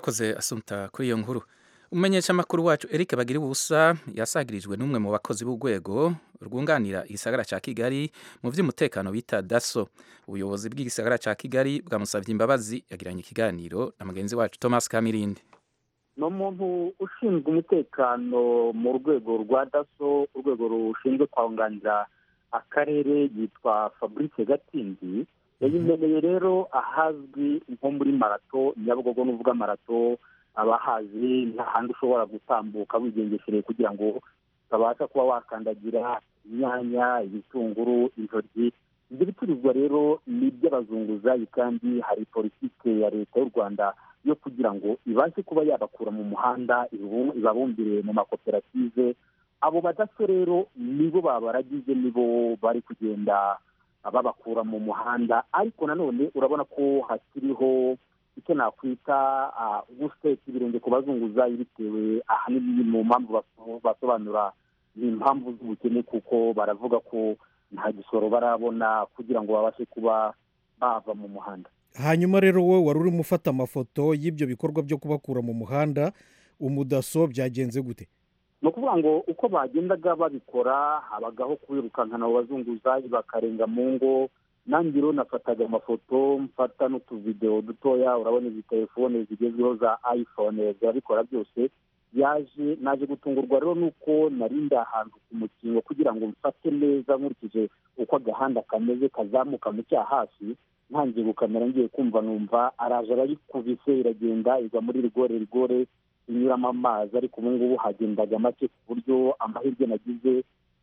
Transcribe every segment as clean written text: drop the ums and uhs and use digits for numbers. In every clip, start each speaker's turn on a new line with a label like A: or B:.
A: urakoze Assumpta kuri iyo nkuru. Umumenyeshamakuru wacu Eric Bagiribusa yasagirijwe n'umwe mu bakozi b'urwego rwunganira igisagara ca Kigali mu vy'umutekano bita DASO. Ubuyobozi bw'igisagara ca Kigali bwamusavye imbabazi, yagiranye ikiganiro na mugenzi wacu Thomas Kamirindi.
B: No muntu ushinzwe umutekano mu rwego rwa DASO, urwego rushinzwe kwunganira akarere yitwa Fabrice Gatsinzi, yayimeneye rero ahazwi nko muri marato Nyabugogo. N'uvuga marato abahazi nta handi ushobora gutambuka wigengeshereye kugira ngo utabasha kuba wakandagira inyanya, ibitunguru, intoryi. Ibyo bicuruzwa rero ni iby'abazunguzayi, kandi hari politike ya leta y'u Rwanda yo kugira ngo ibashe kuba yabakura mu muhanda ibabumbire mu makoperative. Abo badaso rero nibo babaragize, nibo bari kugenda babakura mu muhanda, ariko nanone urabona ko hakiriho icyo nakwita guseta ibirenge ku bazunguzayi, bitewe ahanini mu mpamvu basobanura ni impamvu z'ubukene, kuko baravuga ko nta gisoro barabona kugira ngo babashe kuba bava mu muhanda.
C: Hanyuma rero wowe wari urimo ufata amafoto y'ibyo bikorwa byo kubakura mu muhanda, umudaso byagenze gute?
B: Ni ukuvuga ngo uko bagendaga babikora habagaho kubirukankana abo bazunguzayi bakarenga mu ngo. Nanjye rero nafataga amafoto, mfata n'utuvidewo dutoya. Urabona izi telefone zigezweho za iPhone zirabikora byose. Naje gutungurwa rero nuko narinda ahantu ku mukingo kugira ngo mfate neza nkurikije uko agahanda kameze kazamuka mu cyaha hasi. Ntangiye gukamera ngiye kumva numva araje arayikubise, iragenda igwa muri rigore inyuramo amazi, ariko ubu ngubu hagendaga make ku buryo amahirwe nagize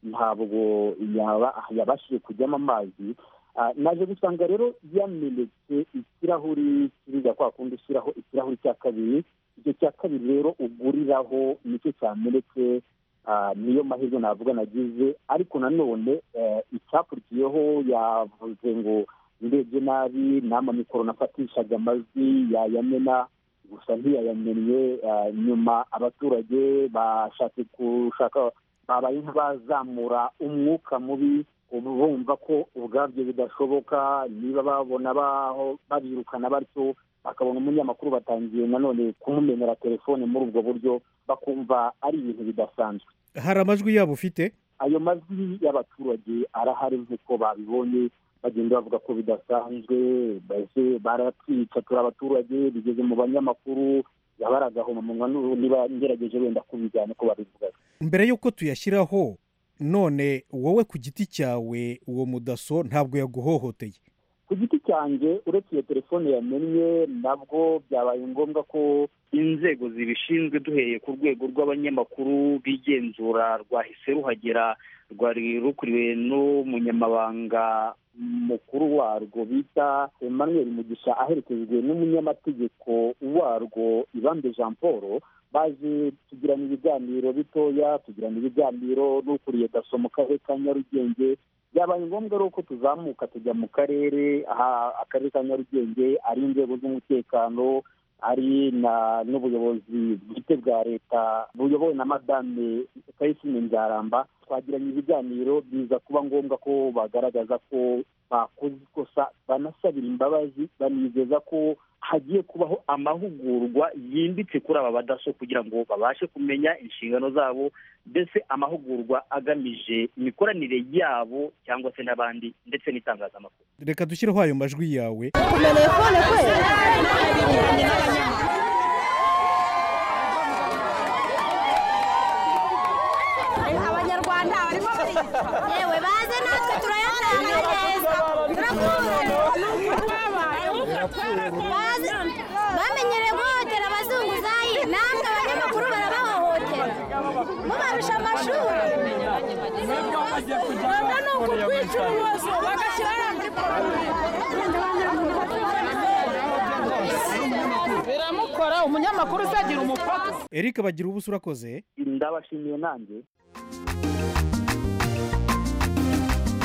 B: ntabwo yabashije kujyamo amazi. Naje gusanga rero yamenetse ikirahuri kiriya kwa kundi ushyiraho ikirahuri cya kabiri. Icyo cya kabiri rero uguriraho nicyo cyamenetse. Niyo mahirwe navuga nagize, ariko nanone icyakurikiyeho yavuze ngo ndebye nabi, n'amamikoro nafatishaga amajwi yayamena, gusa ntiyayamennye. Nyuma abaturage babaye nk'abazamura umwuka mubi, bumva ko ubwabyo bidashoboka. Niba babona babirukana batyo, bakabona umunyamakuru batangiye nanone kumumenera telefone muri ubwo buryo, bakumva ari ibintu bidasanzwe.
C: Hari amajwi yabo ufite?
B: Ayo majwi y'abaturage arahari, nk'uko babibonye bagenda bavuga ko bidasanzwe, baratwica turi abaturage, bigeze mu banyamakuru, yabaragahoma munwa. Niba ngerageje wenda kubijyana ko babivuga. Mbere
C: y'uko tuyashyiraho, none wowe ku giti cyawe uwo mudaso ntabwo yaguhohoteye?
B: Ku giti cyanjye uretse iyo telefone yamennye, nabwo byabaye ngombwa ko inzego zibishinzwe, duhereye ku rwego rw'abanyamakuru bigenzura rwahise ruhagera, rwari rukuriwe n'umunyamabanga mukuru warwo bita Emmanuel Mugisha, aherekejwe n'umunyamategeko warwo Ibambe Jean Paul. Baje tugirana ibiganiro bitoya, tugirana ibiganiro n'ukuriye DASO mu karere ka Nyarugenge. Byabaye ngombwa rero ko tuzamuka tujya mu karere, akarere ka Nyarugenge ari inzego z'umutekano, ari n'ubuyobozi bwite bwa leta buyobowe na Madame Kayisime Nzaramba. Twagiranye ibiganiro, biza kuba ngombwa ko bagaragaza ko bakoze ikosa, banasabira imbabazi, banizeza ko hagiye kubaho amahugurwa yimbitse kuri aba badaso kugira ngo babashe kumenya inshingano zabo, mbese amahugurwa agamije imikoranire yabo cyangwa se n'abandi ndetse n'itangazamakuru.
C: Reka dushyireho ayo majwi yawe.
D: Abanyarwanda barimo yewe baze natwe turayatanga neza, bamenyereye guhohotera abazunguzayi, namwe abanyamakuru barabahohotera mubarusha amashuri. Rwanda ni ukutwica ibibazo bagashyira muri biramukora umunyamakuru uzagira umupaka.
C: Eric Bagiribusa urakoze.
B: Ndabashimiye nanjye.